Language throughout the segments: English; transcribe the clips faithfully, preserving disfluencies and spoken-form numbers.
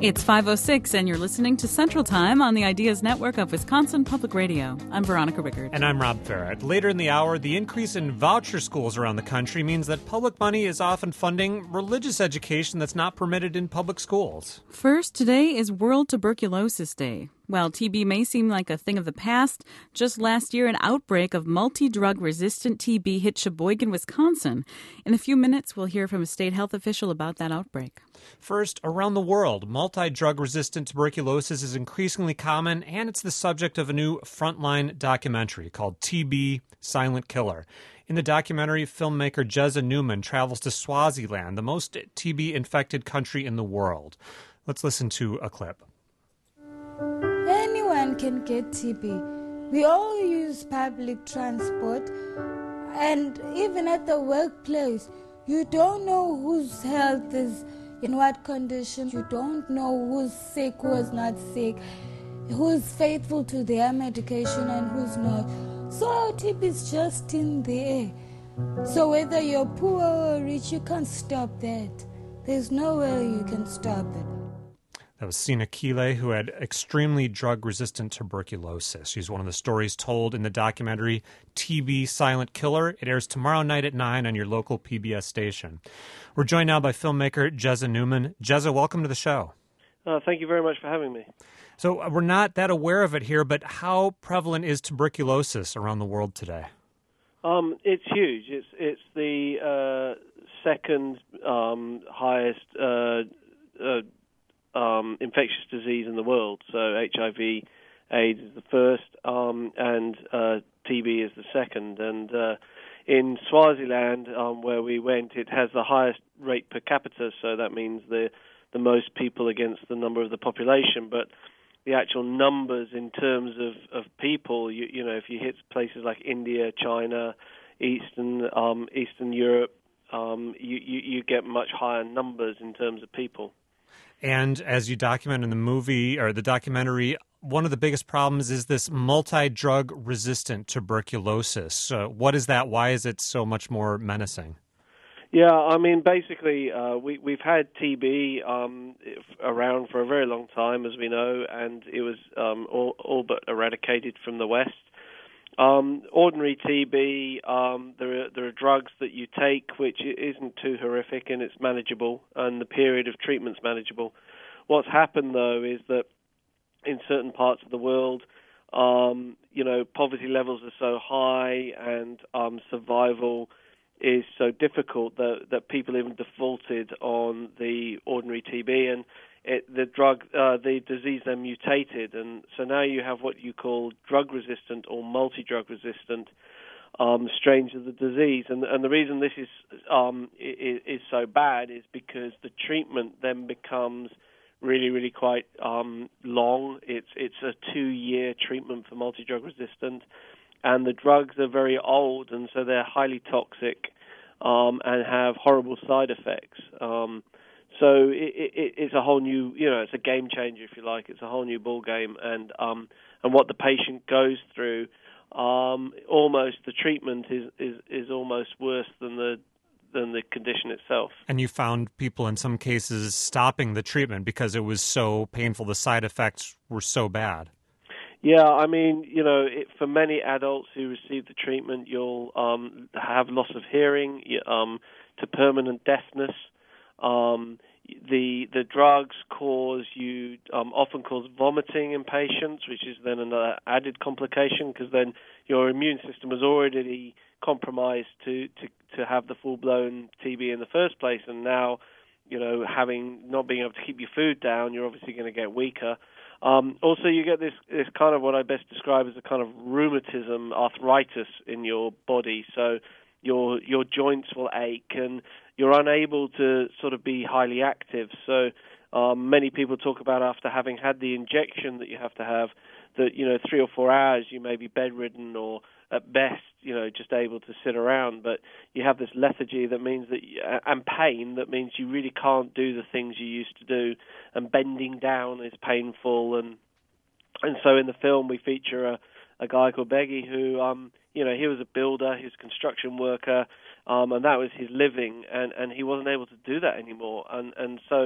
It's five oh six, and you're listening to Central Time on the Ideas Network of Wisconsin Public Radio. I'm Veronica Rickard. And I'm Rob Farrett. Later in the hour, the increase in voucher schools around the country means that public money is often funding religious education that's not permitted in public schools. First, today is World Tuberculosis Day. While T B may seem like a thing of the past, just last year an outbreak of multi-drug-resistant T B hit Sheboygan, Wisconsin. In a few minutes, we'll hear from a state health official about that outbreak. First, around the world, multi-drug-resistant tuberculosis is increasingly common, and it's the subject of a new Frontline documentary called T B Silent Killer. In the documentary, filmmaker Jezza Newman travels to Swaziland, the most T B-infected country in the world. Let's listen to a clip. Anyone can get T B. We all use public transport, and even at the workplace, you don't know whose health is in what condition. You don't know who's sick, who's not sick, who's faithful to their medication and who's not. So T B is just in the air. So whether you're poor or rich, you can't stop that. There's no way you can stop it. That was Sina Kile, who had extremely drug-resistant tuberculosis. She's one of the stories told in the documentary T B Silent Killer. It airs tomorrow night at nine on your local P B S station. We're joined now by filmmaker Jezza Newman. Jezza, welcome to the show. Uh, thank you very much for having me. So uh, we're not that aware of it here, but how prevalent is tuberculosis around the world today? Um, it's huge. It's it's the uh, second um, highest uh, uh, um, infectious disease in the world. So H I V AIDS is the first, um, and uh, T B is the second. And uh, in Swaziland, um, where we went, it has the highest rate per capita, so that means the the most people against the number of the population. But the actual numbers in terms of, of people, you, you know, if you hit places like India, China, Eastern um, Eastern Europe, um, you, you, you get much higher numbers in terms of people. And as you document in the movie or the documentary, one of the biggest problems is this multi-drug resistant tuberculosis. Uh, what is that? Why is it so much more menacing? Yeah, I mean, basically, uh, we, we've had T B um, around for a very long time, as we know, and it was um, all, all but eradicated from the West. Um, ordinary T B, um, there are, there are drugs that you take which isn't too horrific and it's manageable, and the period of treatment's manageable. What's happened, though, is that in certain parts of the world, um, you know, poverty levels are so high and um, survival is so difficult that, that people even defaulted on the ordinary T B, and it, the drug, uh, the disease then mutated, and so now you have what you call drug-resistant or multi-drug resistant um, strains of the disease, and and the reason this is um, is, is so bad is because the treatment then becomes really, really quite um, long. It's it's a two-year treatment for multi-drug resistant. And the drugs are very old, and so they're highly toxic um, and have horrible side effects. Um, so it, it, it's a whole new, you know, it's a game changer, if you like. It's a whole new ball game, and um, and what the patient goes through, um, almost the treatment is, is, is almost worse than the than the condition itself. And you found people in some cases stopping the treatment because it was so painful. The side effects were so bad. Yeah, I mean, you know, it, for many adults who receive the treatment, you'll um, have loss of hearing um, to permanent deafness. Um, the the drugs cause you um, often cause vomiting in patients, which is then another added complication because then your immune system was already compromised to, to, to have the full-blown T B in the first place, and now, you know, having not being able to keep your food down, you're obviously going to get weaker. Um, also, you get this, this kind of what I best describe as a kind of rheumatism, arthritis in your body. So your your joints will ache and you're unable to sort of be highly active. So um, many people talk about after having had the injection that you have to have, that, you know, three or four hours you may be bedridden or at best, you know, just able to sit around, but you have this lethargy that means that, you, and pain that means you really can't do the things you used to do, and bending down is painful, and and so in the film we feature a, a guy called Beggy who, um, you know, he was a builder, he was a construction worker, um, and that was his living, and, and he wasn't able to do that anymore, and and so,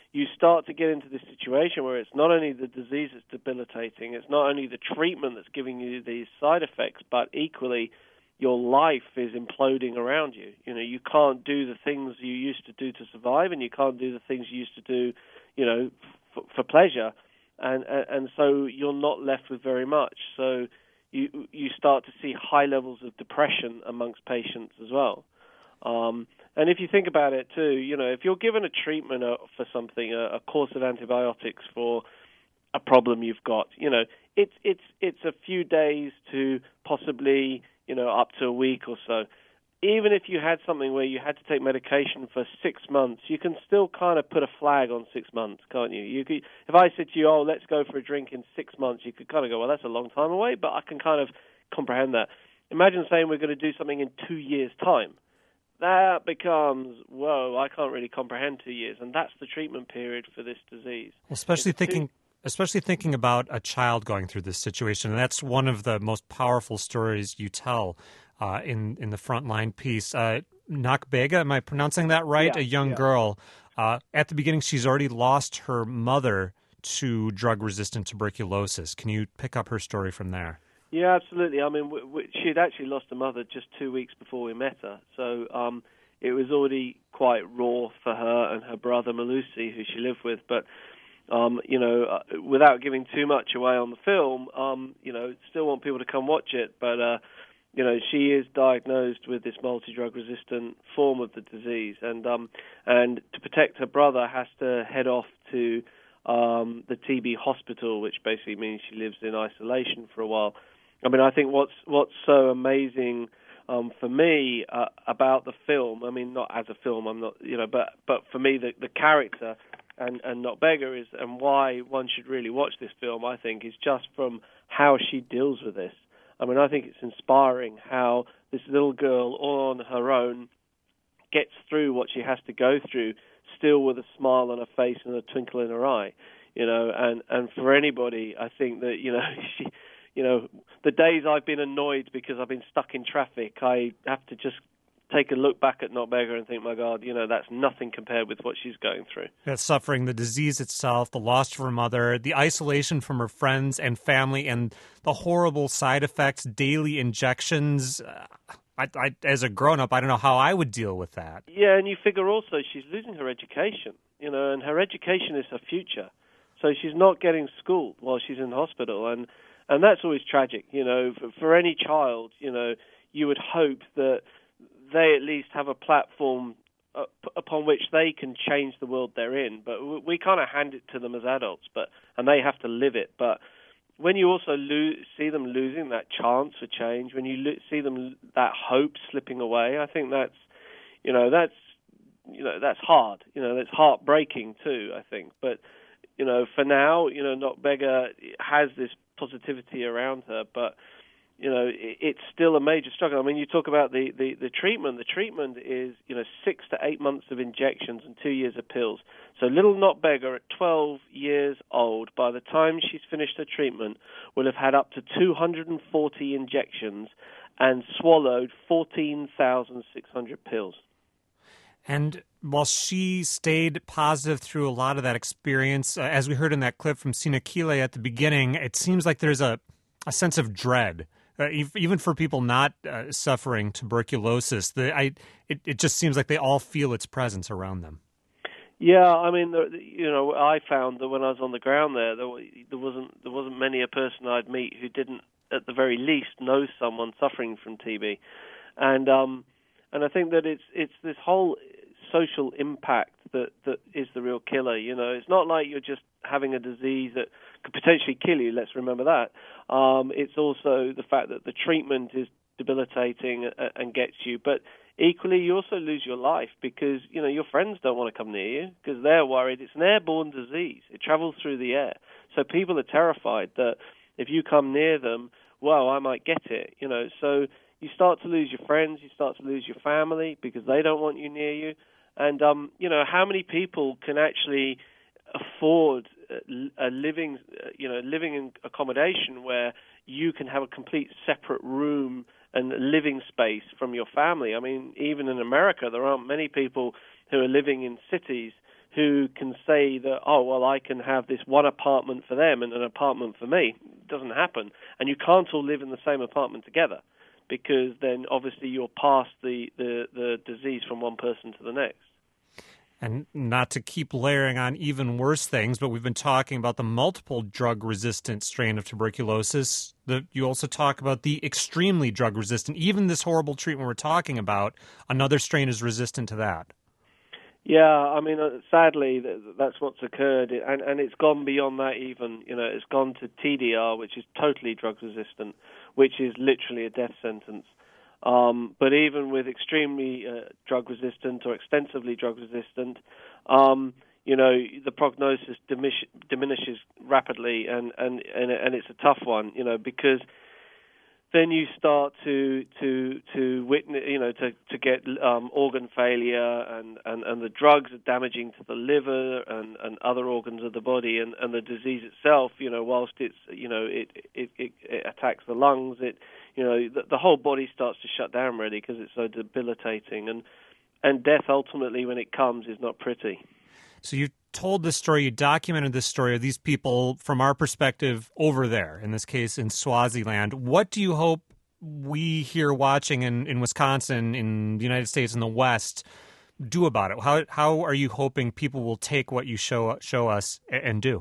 you start to get into this situation where it's not only the disease that's debilitating, it's not only the treatment that's giving you these side effects, but equally your life is imploding around you. You know, you can't do the things you used to do to survive, and you can't do the things you used to do, you know, f- for pleasure, and, and and so you're not left with very much. So you you start to see high levels of depression amongst patients as well. Um, and if you think about it too, you know, if you're given a treatment for something, a, a course of antibiotics for a problem you've got, you know, it's it's it's a few days to possibly, you know, up to a week or so. Even if you had something where you had to take medication for six months, you can still kind of put a flag on six months, can't you? You could, if I said to you, oh, let's go for a drink in six months, you could kind of go, well, that's a long time away, but I can kind of comprehend that. Imagine saying we're going to do something in two years' time. That becomes, whoa, I can't really comprehend two years, and that's the treatment period for this disease. Well, especially It's thinking... Two- Especially thinking about a child going through this situation. And that's one of the most powerful stories you tell uh, in, in the frontline piece. Uh, Nakbega, am I pronouncing that right? Yeah, a young yeah. girl. Uh, at the beginning, she's already lost her mother to drug-resistant tuberculosis. Can you pick up her story from there? Yeah, absolutely. I mean, w- w- she'd actually lost a mother just two weeks before we met her. So um, it was already quite raw for her and her brother, Malusi, who she lived with. But Um, you know, uh, without giving too much away on the film, um, you know, still want people to come watch it. But, uh, you know, she is diagnosed with this multi-drug resistant form of the disease. And um, and to protect her brother, has to head off to um, the T B hospital, which basically means she lives in isolation for a while. I mean, I think what's what's so amazing um, for me uh, about the film, I mean, not as a film, I'm not, you know, but, but for me, the, the character and, and Nakbega is, and why one should really watch this film, I think, is just from how she deals with this. I mean, I think it's inspiring how this little girl, all on her own, gets through what she has to go through, still with a smile on her face and a twinkle in her eye, you know. And, and for anybody, I think that, you know, she, you know, the days I've been annoyed because I've been stuck in traffic, I have to just take a look back at Nakbega and think, my God, you know, that's nothing compared with what she's going through. That suffering, the disease itself, the loss of her mother, the isolation from her friends and family, and the horrible side effects, daily injections. Uh, I, I, as a grown-up, I don't know how I would deal with that. Yeah, and you figure also she's losing her education, you know, and her education is her future. So she's not getting schooled while she's in hospital, and, and that's always tragic, you know. For, for any child, you know, you would hope that they at least have a platform uh, upon which they can change the world they're in. But we, we kind of hand it to them as adults, but and they have to live it. But when you also lo- see them losing that chance for change, when you lo- see them that hope slipping away, I think that's, you know, that's, you know, that's hard. You know, that's heartbreaking too, I think. But, you know, for now, you know, Nakbega has this positivity around her, but you know, it's still a major struggle. I mean, you talk about the, the, the treatment. The treatment is, you know, six to eight months of injections and two years of pills. So little Nakbega at twelve years old, by the time she's finished her treatment, will have had up to two hundred forty injections and swallowed fourteen thousand six hundred pills. And while she stayed positive through a lot of that experience, uh, as we heard in that clip from Sina Kile at the beginning, it seems like there's a, a sense of dread. Uh, even for people not uh, suffering tuberculosis, the, I, it, it just seems like they all feel its presence around them. Yeah, I mean, the, you know, I found that when I was on the ground there, there, there wasn't there wasn't many a person I'd meet who didn't, at the very least, know someone suffering from T B, and um, and I think that it's it's this whole social impact that that is the real killer. You know, it's not like you're just having a disease that could potentially kill you. Let's remember that. Um, it's also the fact that the treatment is debilitating and gets you, but equally you also lose your life because, you know, your friends don't want to come near you because they're worried. It's an airborne disease. It travels through the air. So people are terrified that if you come near them, well, I might get it, you know. So you start to lose your friends, you start to lose your family because they don't want you near you. And, um, you know, how many people can actually afford a living, you know, living in accommodation where you can have a complete separate room and living space from your family? I mean, even in America, there aren't many people who are living in cities who can say that, oh, well, I can have this one apartment for them and an apartment for me. It doesn't happen. And you can't all live in the same apartment together, because then obviously you're past the, the, the disease from one person to the next. And not to keep layering on even worse things, but we've been talking about the multiple drug-resistant strain of tuberculosis. The, you also talk about the extremely drug-resistant. Even this horrible treatment we're talking about, another strain is resistant to that. Yeah, I mean, uh, sadly, th- that's what's occurred, and, and it's gone beyond that even. You know, it's gone to T D R, which is totally drug-resistant, which is literally a death sentence. Um, but even with extremely uh, drug-resistant or extensively drug-resistant, um, you know, the prognosis dimish- diminishes rapidly, and, and, and, and it's a tough one, you know, because then you start to to to witness, you know, to to get um, organ failure, and, and, and the drugs are damaging to the liver and, and other organs of the body, and, and the disease itself, you know, whilst it's, you know, it it, it, it attacks the lungs, it, you know, the, the whole body starts to shut down really because it's so debilitating, and and death ultimately when it comes is not pretty. So you told this story, you documented this story of these people from our perspective over there, in this case in Swaziland. What do you hope we here watching in, in Wisconsin, in the United States, in the West, do about it? How how are you hoping people will take what you show show us and do?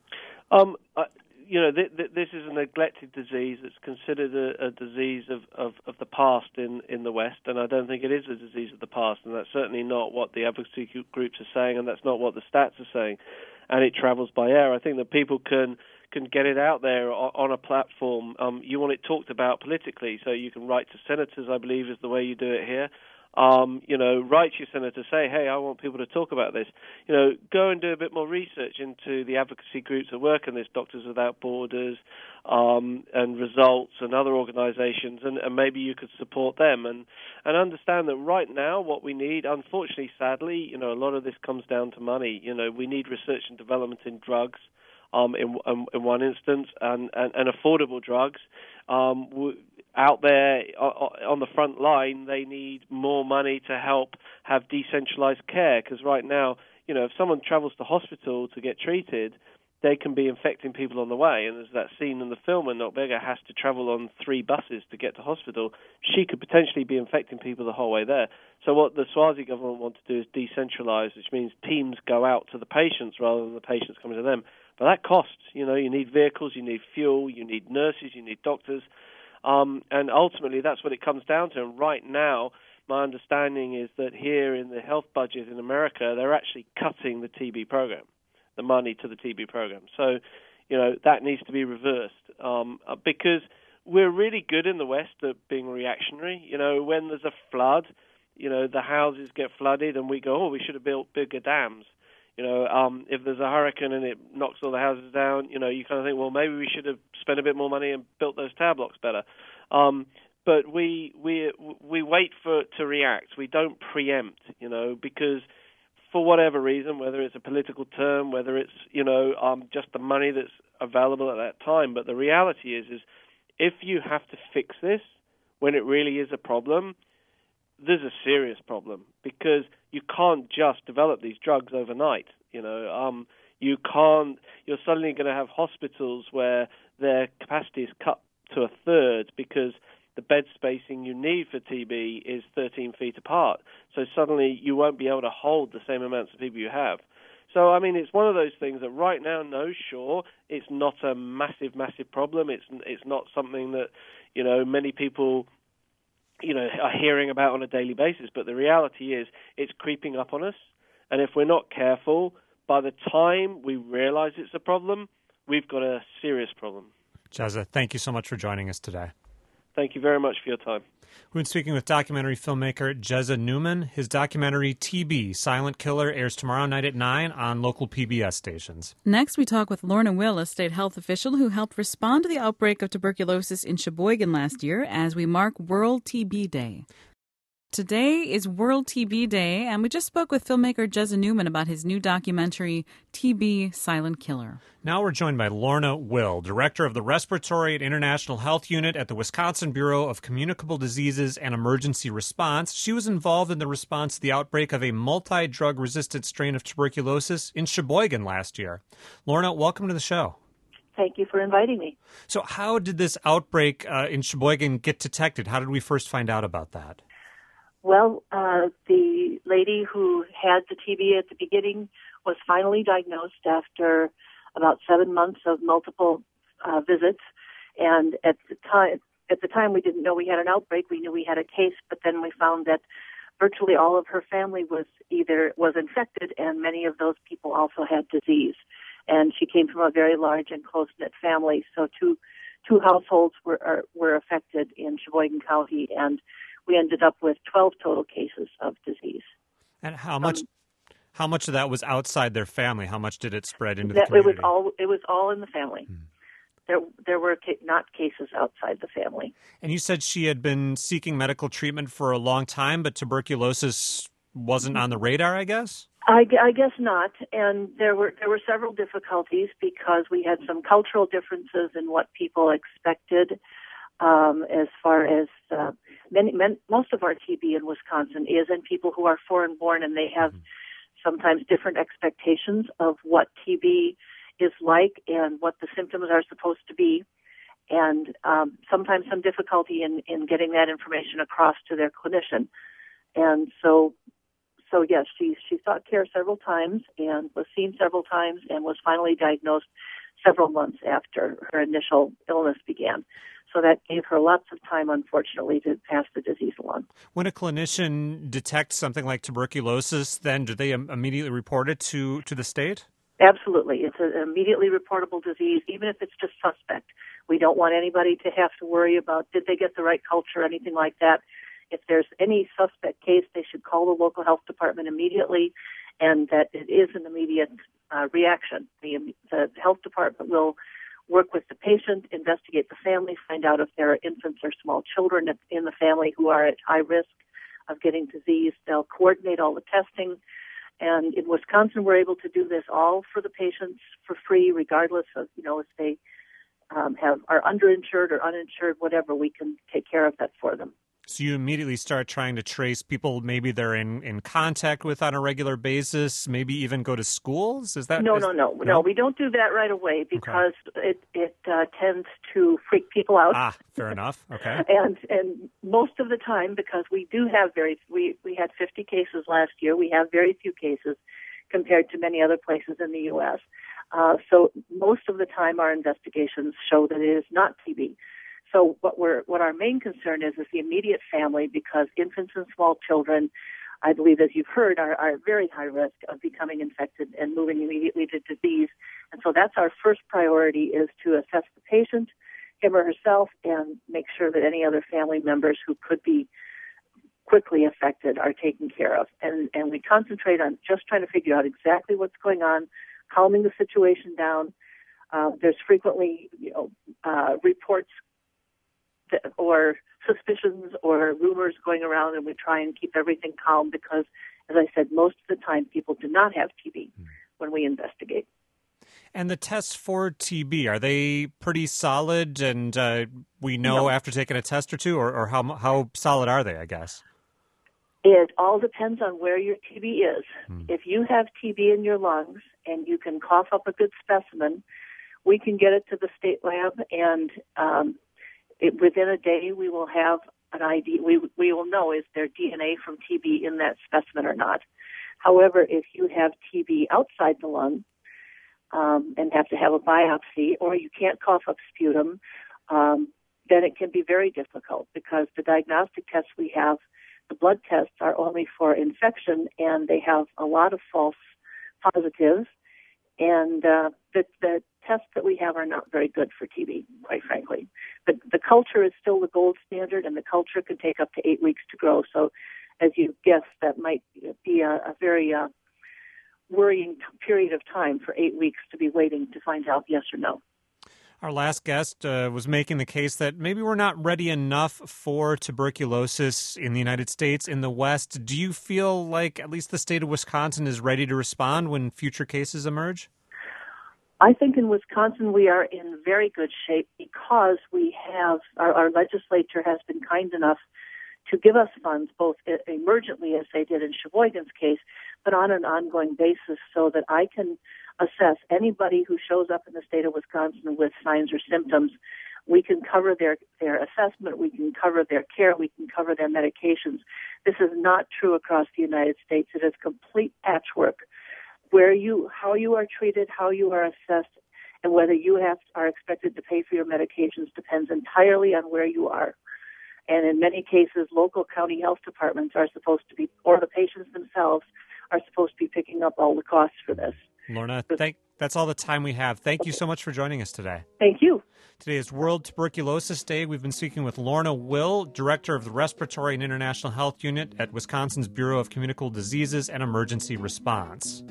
Um, uh, you know, th- th- this is a neglected disease. It's considered a, a disease of, of, of the past in, in the West, and I don't think it is a disease of the past, and that's certainly not what the advocacy groups are saying, and that's not what the stats are saying, and it travels by air. I think that people can can get it out there on, on a platform. Um, you want it talked about politically, so you can write to senators, I believe is the way you do it here. Um, you know, write to your senator, say, hey, I want people to talk about this. You know, go and do a bit more research into the advocacy groups that work on this, Doctors Without Borders, um, and Results and other organizations, and, and maybe you could support them. And, and understand that right now what we need, unfortunately, sadly, you know, a lot of this comes down to money. You know, we need research and development in drugs, um, in, in, in one instance, and, and, and affordable drugs. Um, w- Out there on the front line, they need more money to help have decentralized care, because right now, you know, if someone travels to hospital to get treated, they can be infecting people on the way. And there's that scene in the film when Notbega has to travel on three buses to get to hospital. She could potentially be infecting people the whole way there. So what the Swazi government want to do is decentralize, which means teams go out to the patients rather than the patients coming to them. But that costs. You know, you need vehicles, you need fuel, you need nurses, you need doctors. Um, and ultimately, that's what it comes down to. And right now, my understanding is that here in the health budget in America, they're actually cutting the T B program, the money to the T B program. So, you know, that needs to be reversed, um, because we're really good in the West at being reactionary. You know, when there's a flood, you know, the houses get flooded and we go, oh, we should have built bigger dams. You know, um, if there's a hurricane and it knocks all the houses down, you know, you kind of think, well, maybe we should have spent a bit more money and built those tower blocks better. Um, but we we we wait for it to react. We don't preempt, you know, because for whatever reason, whether it's a political term, whether it's, you know, um, just the money that's available at that time. But the reality is, is if you have to fix this when it really is a problem, there's a serious problem, because you can't just develop these drugs overnight. You know, um, you can't. You're suddenly going to have hospitals where their capacity is cut to a third because the bed spacing you need for T B is thirteen feet apart. So suddenly you won't be able to hold the same amounts of people you have. So, I mean, it's one of those things that right now, no, sure, it's not a massive, massive problem. It's it's not something that, you know, many people, you know, are hearing about on a daily basis. But the reality is it's creeping up on us. And if we're not careful, by the time we realize it's a problem, we've got a serious problem. Jezza, thank you so much for joining us today. Thank you very much for your time. We've been speaking with documentary filmmaker Jezza Newman. His documentary T B, Silent Killer, airs tomorrow night at nine on local P B S stations. Next, we talk with Lorna Will, a state health official who helped respond to the outbreak of tuberculosis in Sheboygan last year as we mark World T B Day. Today is World T B Day, and we just spoke with filmmaker Jezza Newman about his new documentary, T B Silent Killer. Now we're joined by Lorna Will, Director of the Respiratory and International Health Unit at the Wisconsin Bureau of Communicable Diseases and Emergency Response. She was involved in the response to the outbreak of a multi-drug resistant strain of tuberculosis in Sheboygan last year. Lorna, welcome to the show. Thank you for inviting me. So how did this outbreak uh, in Sheboygan get detected? How did we first find out about that? Well, uh, the lady who had the T B at the beginning was finally diagnosed after about seven months of multiple uh, visits. And at the time, at the time, we didn't know we had an outbreak. We knew we had a case, but then we found that virtually all of her family was either was infected, and many of those people also had disease. And she came from a very large and close-knit family, so two two households were are, were affected in Sheboygan County, and we ended up with twelve total cases of disease. And how much um, how much of that was outside their family? How much did it spread into that, the community? It was all it was all in the family. Hmm. There there were ca- not cases outside the family. And you said she had been seeking medical treatment for a long time, but tuberculosis wasn't on the radar, I guess? I, I guess not, and there were there were several difficulties because we had some cultural differences in what people expected. Um, as far as uh, many, many, most of our T B in Wisconsin is in people who are foreign born, and they have mm-hmm. sometimes different expectations of what T B is like and what the symptoms are supposed to be, and um, sometimes some difficulty in, in getting that information across to their clinician. And so. So, yes, she, she sought care several times and was seen several times and was finally diagnosed several months after her initial illness began. So that gave her lots of time, unfortunately, to pass the disease along. When a clinician detects something like tuberculosis, then do they immediately report it to, to the state? Absolutely. It's an immediately reportable disease, even if it's just suspect. We don't want anybody to have to worry about did they get the right culture or anything like that. If there's any suspect case, they should call the local health department immediately, and that it is an immediate uh, reaction. The, the health department will work with the patient, investigate the family, find out if there are infants or small children in the family who are at high risk of getting disease. They'll coordinate all the testing. And in Wisconsin, we're able to do this all for the patients for free, regardless of, you know, if they um, have are underinsured or uninsured, whatever, we can take care of that for them. So you immediately start trying to trace people maybe they're in, in contact with on a regular basis, maybe even go to schools? Is that No, is, no, no, no. No, we don't do that right away because okay. it, it uh, tends to freak people out. Ah, fair enough. Okay. and and most of the time, because we do have very, we, we had fifty cases last year, we have very few cases compared to many other places in the U S Uh, so most of the time our investigations show that it is not T B. So what we're what our main concern is is the immediate family, because infants and small children, I believe, as you've heard, are, are at very high risk of becoming infected and moving immediately to disease. And so that's our first priority, is to assess the patient, him or herself, and make sure that any other family members who could be quickly affected are taken care of. And, and we concentrate on just trying to figure out exactly what's going on, calming the situation down. Uh, there's frequently, you know, uh, reports or suspicions or rumors going around, and we try and keep everything calm because, as I said, most of the time people do not have T B mm. when we investigate. And the tests for T B, are they pretty solid, and uh, we know no. after taking a test or two, or, or how how solid are they, I guess? It all depends on where your T B is. Mm. If you have T B in your lungs and you can cough up a good specimen, we can get it to the state lab, and um, It, within a day, we will have an I D. We we will know is there D N A from T B in that specimen or not. However, if you have T B outside the lung um, and have to have a biopsy, or you can't cough up sputum, um, then it can be very difficult because the diagnostic tests we have, the blood tests, are only for infection, and they have a lot of false positives. And uh, the, the tests that we have are not very good for T B, quite frankly. But the culture is still the gold standard, and the culture can take up to eight weeks to grow. So, as you guessed, that might be a, a very uh, worrying t- period of time for eight weeks to be waiting to find out yes or no. Our last guest uh, was making the case that maybe we're not ready enough for tuberculosis in the United States, in the West. Do you feel like at least the state of Wisconsin is ready to respond when future cases emerge? I think in Wisconsin we are in very good shape because we have, our, our legislature has been kind enough to give us funds, both emergently, as they did in Sheboygan's case, but on an ongoing basis so that I can assess anybody who shows up in the state of Wisconsin with signs or symptoms. We can cover their, their assessment, we can cover their care, we can cover their medications. This is not true across the United States. It is complete patchwork where you, how you are treated, how you are assessed, and whether you have are expected to pay for your medications depends entirely on where you are. And in many cases, local county health departments are supposed to be, or the patients themselves, are supposed to be picking up all the costs for this. Lorna, thank, that's all the time we have. Thank you so much for joining us today. Thank you. Today is World Tuberculosis Day. We've been speaking with Lorna Will, Director of the Respiratory and International Health Unit at Wisconsin's Bureau of Communicable Diseases and Emergency Response.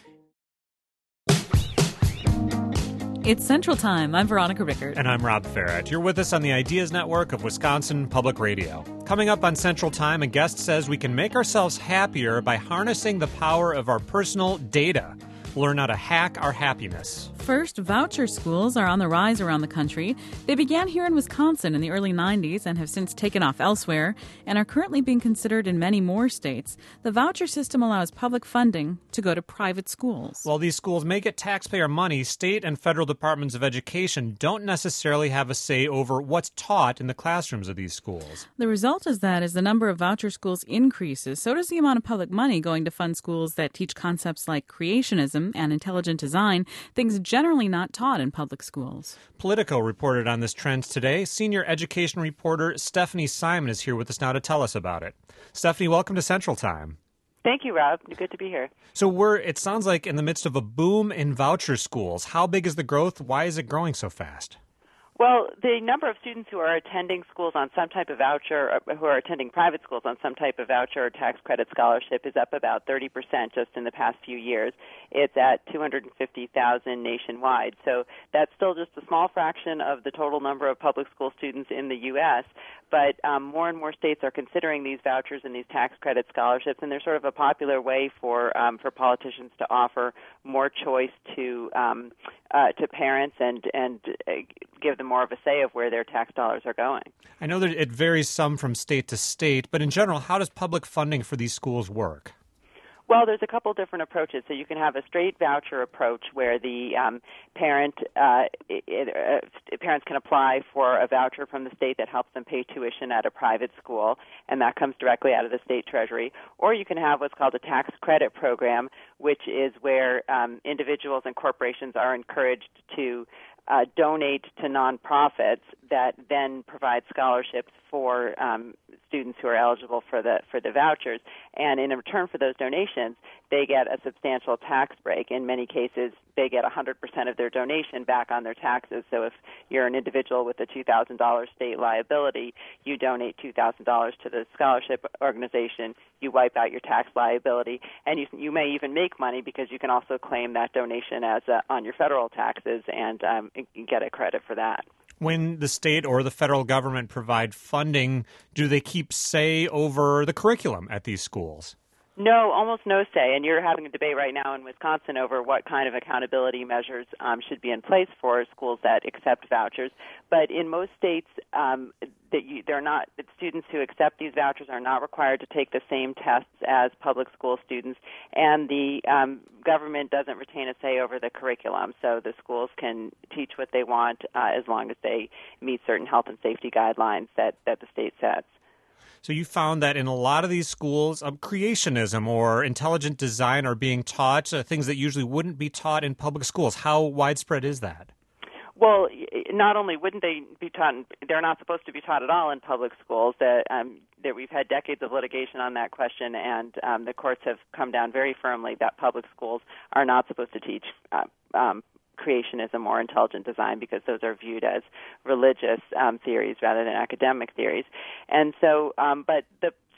It's Central Time. I'm Veronica Rickert. And I'm Rob Farrett. You're with us on the Ideas Network of Wisconsin Public Radio. Coming up on Central Time, a guest says we can make ourselves happier by harnessing the power of our personal data. We'll learn how to hack our happiness. First, voucher schools are on the rise around the country. They began here in Wisconsin in the early nineties and have since taken off elsewhere and are currently being considered in many more states. The voucher system allows public funding to go to private schools. While these schools may get taxpayer money, state and federal departments of education don't necessarily have a say over what's taught in the classrooms of these schools. The result is that as the number of voucher schools increases, so does the amount of public money going to fund schools that teach concepts like creationism and intelligent design, things generally not taught in public schools. Politico reported on this trend today. Senior education reporter Stephanie Simon is here with us now to tell us about it. Stephanie, welcome to Central Time. Thank you, Rob. Good to be here. So we're, it sounds like, in the midst of a boom in voucher schools. How big is the growth? Why is it growing so fast? Well, the number of students who are attending schools on some type of voucher, or who are attending private schools on some type of voucher or tax credit scholarship is up about thirty percent just in the past few years. It's at two hundred fifty thousand nationwide. So that's still just a small fraction of the total number of public school students in the U S, but um, more and more states are considering these vouchers and these tax credit scholarships, and they're sort of a popular way for um, for politicians to offer more choice to um, uh, to parents and, and uh, give them more of a say of where their tax dollars are going. I know that it varies some from state to state, but in general, how does public funding for these schools work? Well, there's a couple different approaches. So you can have a straight voucher approach where the um, parent uh, it, uh, parents can apply for a voucher from the state that helps them pay tuition at a private school, and that comes directly out of the state treasury. Or you can have what's called a tax credit program, which is where um, individuals and corporations are encouraged to Uh, donate to nonprofits that then provide scholarships for um, students who are eligible for the for the vouchers. And in return for those donations, they get a substantial tax break. In many cases, they get one hundred percent of their donation back on their taxes. So if you're an individual with a two thousand dollars state liability, you donate two thousand dollars to the scholarship organization, you wipe out your tax liability, and you, you may even make money because you can also claim that donation as a, on your federal taxes and um, get a credit for that. When the state or the federal government provide funding, do they keep say over the curriculum at these schools? No, almost no say, and you're having a debate right now in Wisconsin over what kind of accountability measures um, should be in place for schools that accept vouchers. But in most states, um, that you, they're not students who accept these vouchers are not required to take the same tests as public school students, and the um, government doesn't retain a say over the curriculum. So the schools can teach what they want uh, as long as they meet certain health and safety guidelines that, that the state sets. So you found that in a lot of these schools, um, creationism or intelligent design are being taught, uh, things that usually wouldn't be taught in public schools. How widespread is that? Well, not only wouldn't they be taught, they're not supposed to be taught at all in public schools. That, um, that we've had decades of litigation on that question, and um, the courts have come down very firmly that public schools are not supposed to teach uh, um, creationism or intelligent design because those are viewed as religious um, theories rather than academic theories. And so, um, but the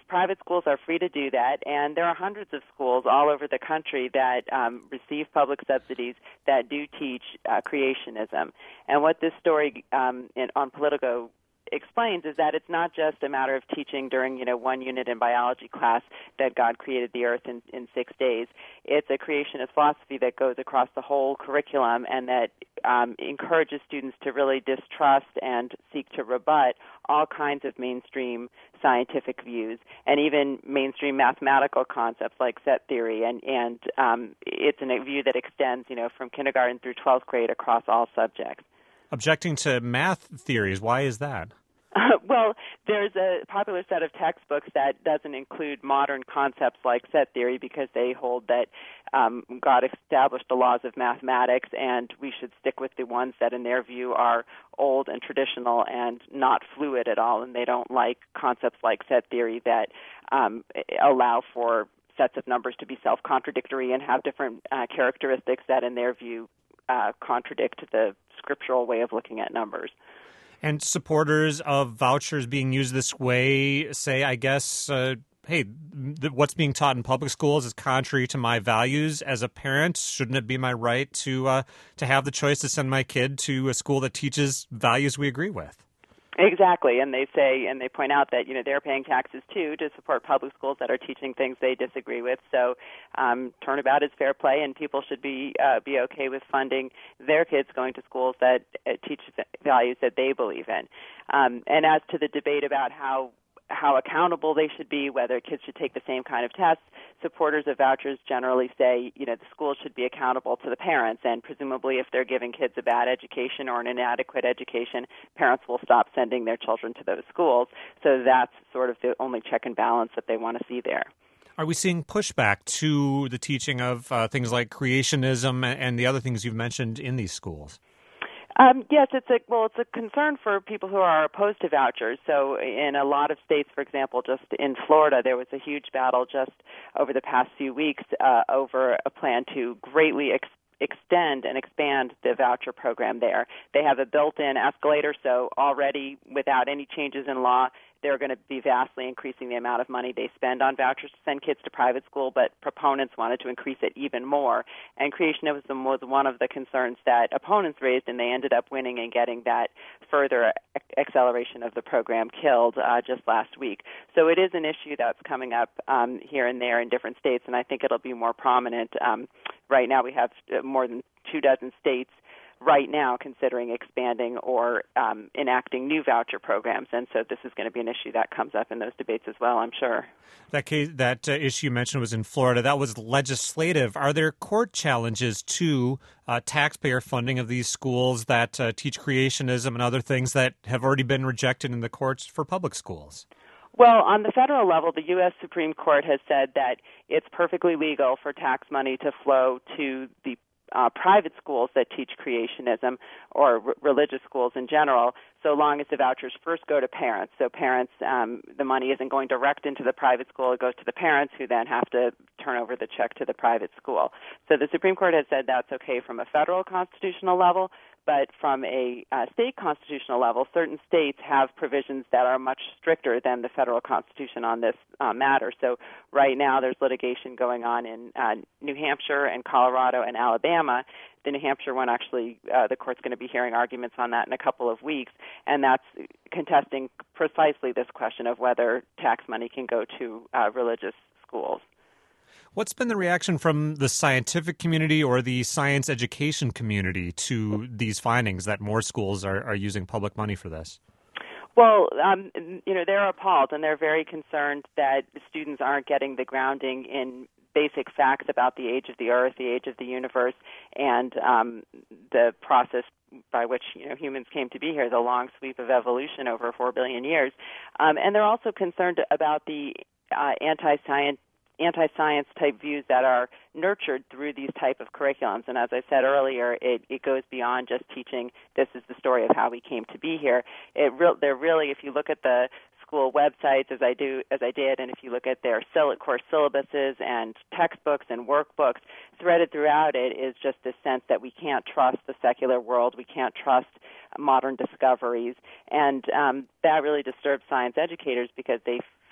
private schools are free to do that, and there are hundreds of schools all over the country that um, receive public subsidies that do teach uh, creationism. And what this story um, in, on Politico explains is that it's not just a matter of teaching during, you know, one unit in biology class that God created the earth in, in six days. It's a creationist philosophy that goes across the whole curriculum and that um, encourages students to really distrust and seek to rebut all kinds of mainstream scientific views and even mainstream mathematical concepts like set theory. And, and um, it's a view that extends, you know, from kindergarten through twelfth grade across all subjects. Objecting to math theories, why is that? Uh, well, there's a popular set of textbooks that doesn't include modern concepts like set theory because they hold that um, God established the laws of mathematics and we should stick with the ones that in their view are old and traditional and not fluid at all, and they don't like concepts like set theory that um, allow for sets of numbers to be self-contradictory and have different uh, characteristics that in their view uh, contradict the scriptural way of looking at numbers. And supporters of vouchers being used this way say, I guess, uh, hey, th- what's being taught in public schools is contrary to my values as a parent. Shouldn't it be my right to uh, to have the choice to send my kid to a school that teaches values we agree with? Exactly, and they say, and they point out that, you know, they're paying taxes too to support public schools that are teaching things they disagree with. So um, turnabout is fair play, and people should be uh, be okay with funding their kids going to schools that uh, teach values that they believe in. Um, and as to the debate about how how accountable they should be, whether kids should take the same kind of tests, supporters of vouchers generally say, you know, the schools should be accountable to the parents, and presumably if they're giving kids a bad education or an inadequate education, parents will stop sending their children to those schools. So that's sort of the only check and balance that they want to see there. Are we seeing pushback to the teaching of uh, things like creationism and the other things you've mentioned in these schools? Um, yes, it's a well, it's a concern for people who are opposed to vouchers. So, in a lot of states, for example, just in Florida, there was a huge battle just over the past few weeks uh, over a plan to greatly ex- extend and expand the voucher program there. They have a built-in escalator, so already, without any changes in law, they're going to be vastly increasing the amount of money they spend on vouchers to send kids to private school, but proponents wanted to increase it even more. And creationism was one of the concerns that opponents raised, and they ended up winning and getting that further acceleration of the program killed uh, just last week. So it is an issue that's coming up um, here and there in different states, and I think it'll be more prominent. Um, right now we have more than two dozen states right now considering expanding or um, enacting new voucher programs. And so this is going to be an issue that comes up in those debates as well, I'm sure. That case, that uh, issue you mentioned was in Florida. That was legislative. Are there court challenges to uh, taxpayer funding of these schools that uh, teach creationism and other things that have already been rejected in the courts for public schools? Well, on the federal level, the U S Supreme Court has said that it's perfectly legal for tax money to flow to the Uh, private schools that teach creationism or r- religious schools in general, so long as the vouchers first go to parents. So parents, um, the money isn't going direct into the private school. It goes to the parents who then have to turn over the check to the private school. So the Supreme Court has said that's okay from a federal constitutional level, but from a uh, state constitutional level, certain states have provisions that are much stricter than the federal constitution on this uh, matter. So right now there's litigation going on in uh, New Hampshire and Colorado and Alabama. The New Hampshire one, actually, uh, the court's going to be hearing arguments on that in a couple of weeks, and that's contesting precisely this question of whether tax money can go to uh, religious schools. What's been the reaction from the scientific community or the science education community to these findings that more schools are, are using public money for this? Well, um, you know, they're appalled, and they're very concerned that students aren't getting the grounding in basic facts about the age of the earth, the age of the universe, and um, the process by which, you know, humans came to be here, the long sweep of evolution over four billion years. Um, and they're also concerned about the uh, anti-science anti-science type views that are nurtured through these type of curriculums. And as I said earlier, it, it goes beyond just teaching this is the story of how we came to be here. It re- they're really, if you look at the school websites as I do, as I did, and if you look at their course syllabuses and textbooks and workbooks, threaded throughout it is just this sense that we can't trust the secular world, we can't trust modern discoveries, and um, that really disturbs science educators because they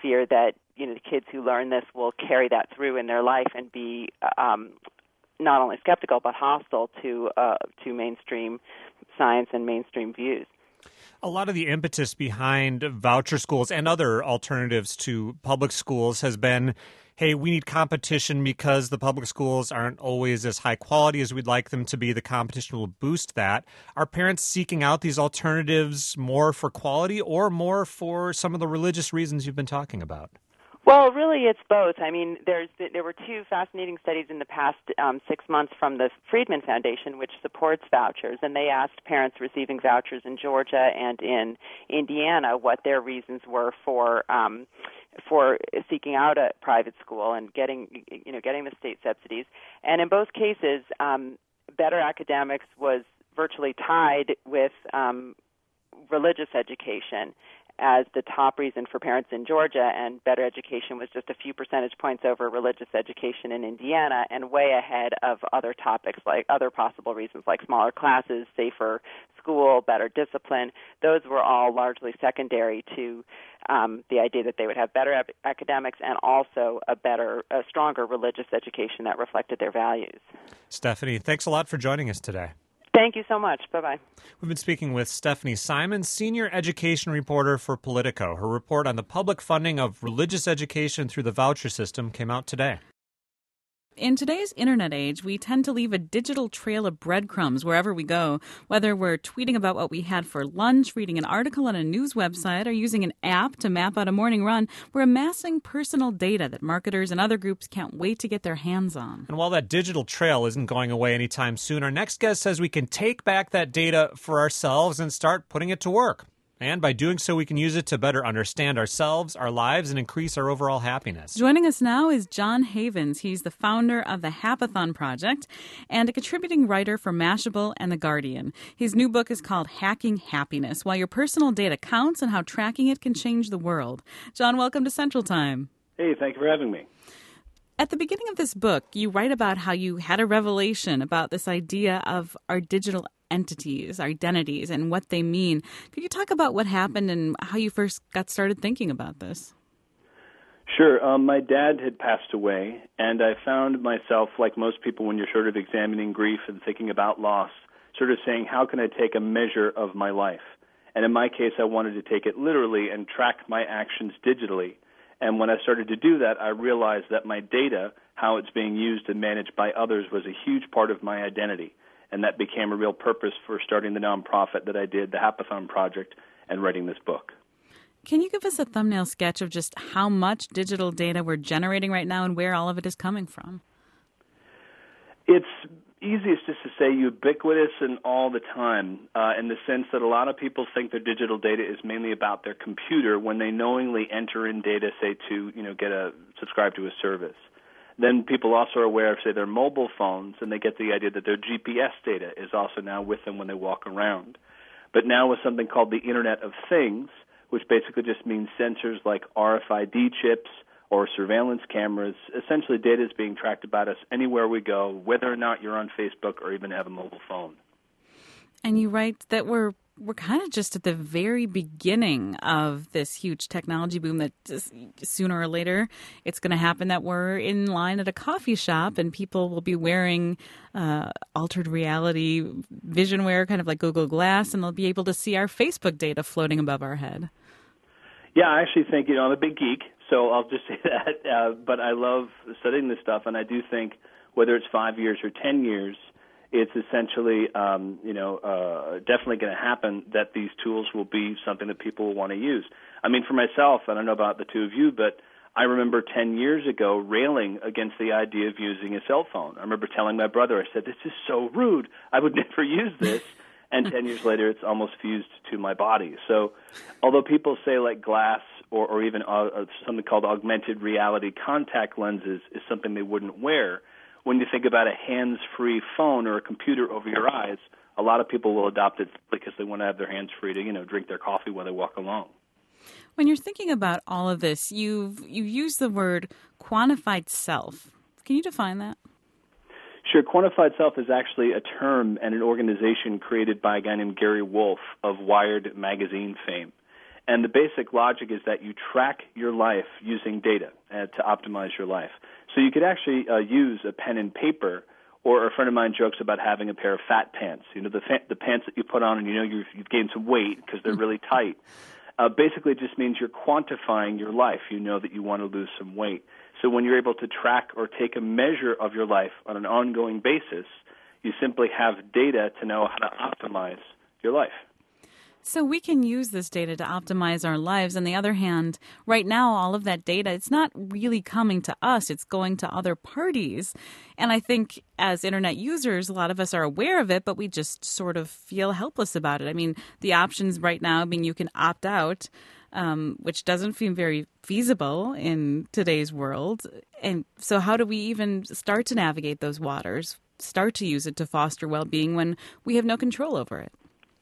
fear that, you know, the kids who learn this will carry that through in their life and be um, not only skeptical but hostile to uh, to mainstream science and mainstream views. A lot of the impetus behind voucher schools and other alternatives to public schools has been, hey, we need competition because the public schools aren't always as high quality as we'd like them to be. The competition will boost that. Are parents seeking out these alternatives more for quality or more for some of the religious reasons you've been talking about? Well, really, it's both. I mean, there's there were two fascinating studies in the past um, six months from the Friedman Foundation, which supports vouchers, and they asked parents receiving vouchers in Georgia and in Indiana what their reasons were for um, for seeking out a private school and getting you know getting the state subsidies. And in both cases, um, better academics was virtually tied with um, religious education as the top reason for parents in Georgia, and better education was just a few percentage points over religious education in Indiana, and way ahead of other topics like other possible reasons like smaller classes, safer school, better discipline. Those were all largely secondary to um, the idea that they would have better ap- academics and also a better, a stronger religious education that reflected their values. Stephanie, thanks a lot for joining us today. Thank you so much. Bye-bye. We've been speaking with Stephanie Simon, senior education reporter for Politico. Her report on the public funding of religious education through the voucher system came out today. In today's internet age, we tend to leave a digital trail of breadcrumbs wherever we go, whether we're tweeting about what we had for lunch, reading an article on a news website, or using an app to map out a morning run. We're amassing personal data that marketers and other groups can't wait to get their hands on. And while that digital trail isn't going away anytime soon, our next guest says we can take back that data for ourselves and start putting it to work. And by doing so, we can use it to better understand ourselves, our lives, and increase our overall happiness. Joining us now is John Havens. He's the founder of the Hackathon Project and a contributing writer for Mashable and The Guardian. His new book is called Hacking Happiness, Why Your Personal Data Counts and How Tracking It Can Change the World. John, welcome to Central Time. Hey, thank you for having me. At the beginning of this book, you write about how you had a revelation about this idea of our digital entities, our identities, and what they mean. Could you talk about what happened and how you first got started thinking about this? Sure. Um, my dad had passed away, and I found myself, like most people when you're sort of examining grief and thinking about loss, sort of saying, how can I take a measure of my life? And in my case, I wanted to take it literally and track my actions digitally. And when I started to do that, I realized that my data, how it's being used and managed by others, was a huge part of my identity. And that became a real purpose for starting the nonprofit that I did, the Hackathon Project, and writing this book. Can you give us a thumbnail sketch of just how much digital data we're generating right now and where all of it is coming from? It's easiest just to say ubiquitous and all the time, uh, in the sense that a lot of people think their digital data is mainly about their computer when they knowingly enter in data, say, to you know get a subscribe to a service. Then people also are aware of, say, their mobile phones, and they get the idea that their G P S data is also now with them when they walk around. But now with something called the Internet of Things, which basically just means sensors like R F I D chips or surveillance cameras, essentially data is being tracked about us anywhere we go, whether or not you're on Facebook or even have a mobile phone. And you write that we're we're kind of just at the very beginning of this huge technology boom that just, sooner or later it's going to happen that we're in line at a coffee shop and people will be wearing uh, altered reality vision wear, kind of like Google Glass, and they'll be able to see our Facebook data floating above our head. Yeah, I actually think, you know, I'm a big geek, so I'll just say that, uh, but I love studying this stuff, and I do think whether it's five years or ten years, it's essentially, um, you know, uh, definitely going to happen that these tools will be something that people will want to use. I mean, for myself, I don't know about the two of you, but I remember ten years ago railing against the idea of using a cell phone. I remember telling my brother, I said, this is so rude. I would never use this. And ten years later, it's almost fused to my body. So although people say like glass or, or even uh, something called augmented reality contact lenses is something they wouldn't wear, when you think about a hands-free phone or a computer over your eyes, a lot of people will adopt it because they want to have their hands free to, you know, drink their coffee while they walk along. When you're thinking about all of this, you've you've used the word quantified self. Can you define that? Sure. Quantified self is actually a term and an organization created by a guy named Gary Wolf of Wired magazine fame. And the basic logic is that you track your life using data uh, to optimize your life. So you could actually uh, use a pen and paper, or a friend of mine jokes about having a pair of fat pants. You know, the fa- the pants that you put on and you know you've, you've gained some weight because they're really tight. Uh, basically, it just means you're quantifying your life. You know that you want to lose some weight. So when you're able to track or take a measure of your life on an ongoing basis, you simply have data to know how to optimize your life. So we can use this data to optimize our lives. On the other hand, right now, all of that data, it's not really coming to us. It's going to other parties. And I think as Internet users, a lot of us are aware of it, but we just sort of feel helpless about it. I mean, the options right now being you can opt out, um, which doesn't seem very feasible in today's world. And so how do we even start to navigate those waters, start to use it to foster well-being when we have no control over it?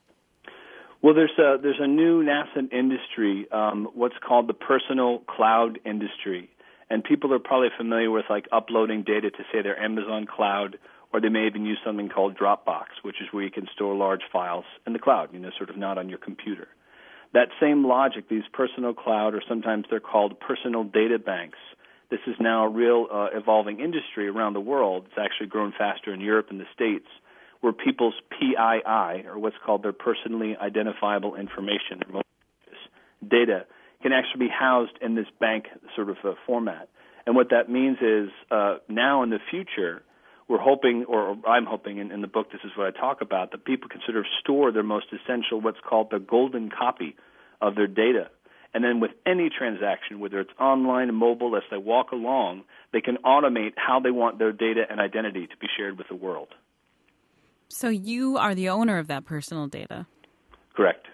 Well, there's a, there's a new nascent industry, um, what's called the personal cloud industry. And people are probably familiar with, like, uploading data to, say, their Amazon cloud, or they may even use something called Dropbox, which is where you can store large files in the cloud, you know, sort of not on your computer. That same logic, these personal cloud, or sometimes they're called personal data banks, this is now a real uh, evolving industry around the world. It's actually grown faster in Europe and the States, where people's P I I, or what's called their personally identifiable information, data, can actually be housed in this bank sort of uh, format. And what that means is uh, now in the future, we're hoping, or I'm hoping in, in the book, this is what I talk about, that people can sort of store their most essential, what's called the golden copy of their data. And then with any transaction, whether it's online and mobile, as they walk along, they can automate how they want their data and identity to be shared with the world. So you are the owner of that personal data. Correct.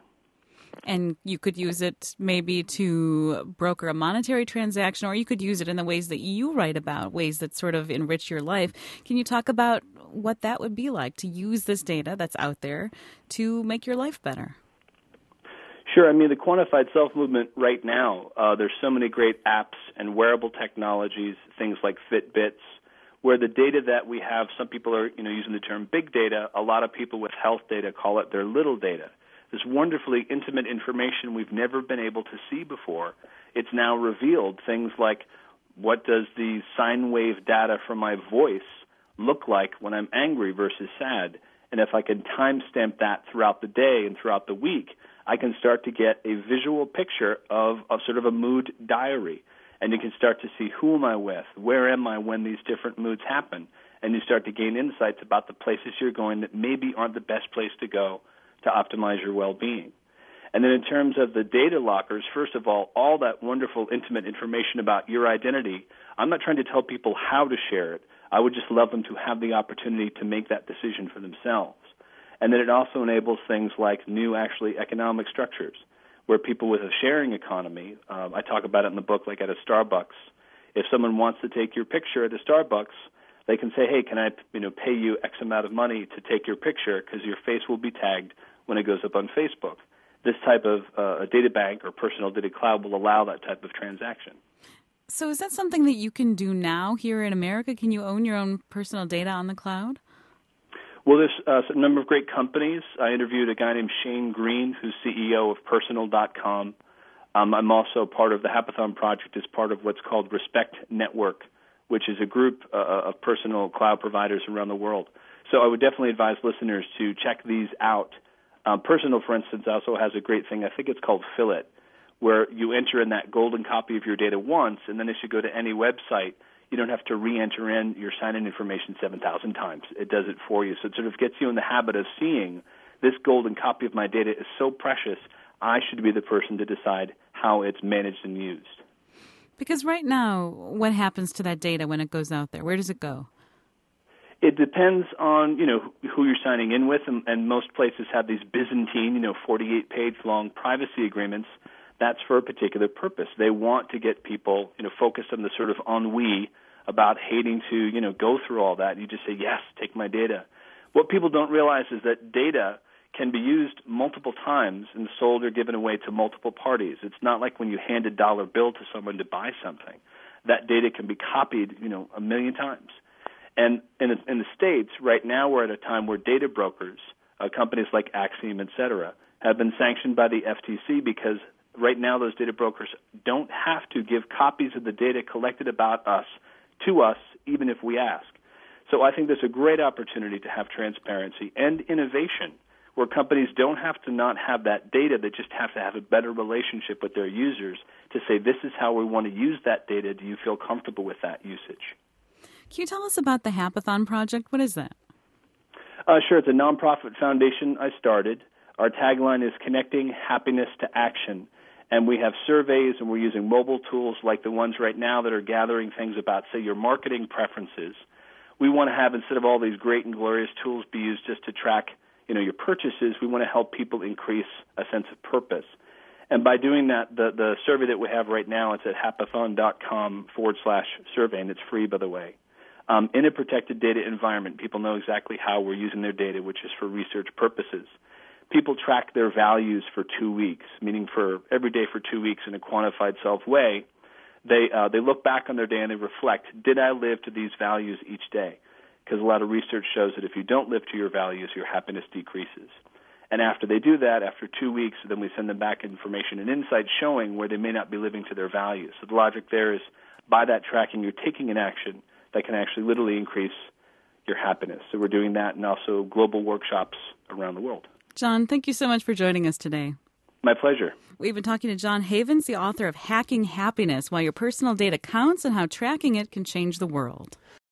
And you could use it maybe to broker a monetary transaction, or you could use it in the ways that you write about, ways that sort of enrich your life. Can you talk about what that would be like to use this data that's out there to make your life better? Sure. I mean, the quantified self movement right now, uh, there's so many great apps and wearable technologies, things like Fitbits, where the data that we have, some people are, you know, using the term big data. A lot of people with health data call it their little data. This wonderfully intimate information we've never been able to see before. It's now revealed things like, what does the sine wave data from my voice look like when I'm angry versus sad? And if I can timestamp that throughout the day and throughout the week, I can start to get a visual picture of, of sort of a mood diary. And you can start to see, who am I with? Where am I when these different moods happen? And you start to gain insights about the places you're going that maybe aren't the best place to go to optimize your well-being. And then in terms of the data lockers, first of all, all that wonderful, intimate information about your identity, I'm not trying to tell people how to share it. I would just love them to have the opportunity to make that decision for themselves. And then it also enables things like new, actually, economic structures, where people with a sharing economy, um, I talk about it in the book, like at a Starbucks. If someone wants to take your picture at a Starbucks, they can say, hey, can I, you know, pay you X amount of money to take your picture, because your face will be tagged when it goes up on Facebook. This type of uh, a data bank or personal data cloud will allow that type of transaction. So is that something that you can do now here in America? Can you own your own personal data on the cloud? Well, there's uh, a number of great companies. I interviewed a guy named Shane Green, who's C E O of personal dot com. Um, I'm also part of the Hackathon Project as part of what's called Respect Network, which is a group uh, of personal cloud providers around the world. So I would definitely advise listeners to check these out. Um, Personal, for instance, also has a great thing. I think it's called Fill It, where you enter in that golden copy of your data once, and then as you go to any website, you don't have to re-enter in your sign-in information seven thousand times. It does it for you. So it sort of gets you in the habit of seeing this golden copy of my data is so precious, I should be the person to decide how it's managed and used. Because right now, what happens to that data when it goes out there? Where does it go? It depends on, you know, who you're signing in with, and, and most places have these Byzantine, you know, forty-eight page long privacy agreements. That's for a particular purpose. They want to get people, you know, focused on the sort of ennui about hating to, you know, go through all that. You just say, yes, take my data. What people don't realize is that data can be used multiple times and sold or given away to multiple parties. It's not like when you hand a dollar bill to someone to buy something. That data can be copied, you know, a million times. And in the, in the States, right now we're at a time where data brokers, uh, companies like Axiom, et cetera, have been sanctioned by the F T C because right now those data brokers don't have to give copies of the data collected about us to us, even if we ask. So I think there's a great opportunity to have transparency and innovation where companies don't have to not have that data. They just have to have a better relationship with their users to say, this is how we want to use that data. Do you feel comfortable with that usage? Can you tell us about the Hackathon project? What is that? Uh, sure. It's a nonprofit foundation I started. Our tagline is Connecting Happiness to Action. And we have surveys, and we're using mobile tools like the ones right now that are gathering things about, say, your marketing preferences. We want to have, instead of all these great and glorious tools be used just to track, you know, your purchases, we want to help people increase a sense of purpose. And by doing that, the, the survey that we have right now, it's at hackathon.com forward slash survey, and it's free, by the way. Um, in a protected data environment, people know exactly how we're using their data, which is for research purposes. People track their values for two weeks, meaning for every day for two weeks in a quantified self way. They uh, they look back on their day and they reflect, did I live to these values each day? Because a lot of research shows that if you don't live to your values, your happiness decreases. And after they do that, after two weeks, then we send them back information and insights showing where they may not be living to their values. So the logic there is, by that tracking, you're taking an action that can actually literally increase your happiness. So we're doing that, and also global workshops around the world. John, thank you so much for joining us today. My pleasure. We've been talking to John Havens, the author of Hacking Happiness, Why Your Personal Data Counts and How Tracking It Can Change the World.